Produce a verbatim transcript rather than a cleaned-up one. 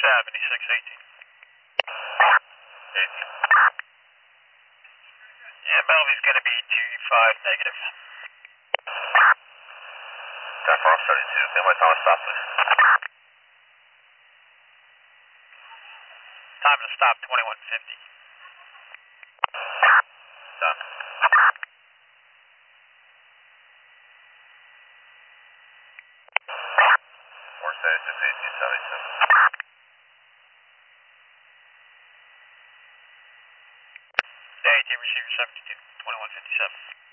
seventy-six eighteen. eighteen. Yeah, Bellevue's going to be two five negative. Time for thirty-two. Can my time stop, please? Time to stop twenty-one fifty. Done. four seventy-six eighteen seventy-seven. eighteen receiver seventy-two, twenty-one fifty-seven.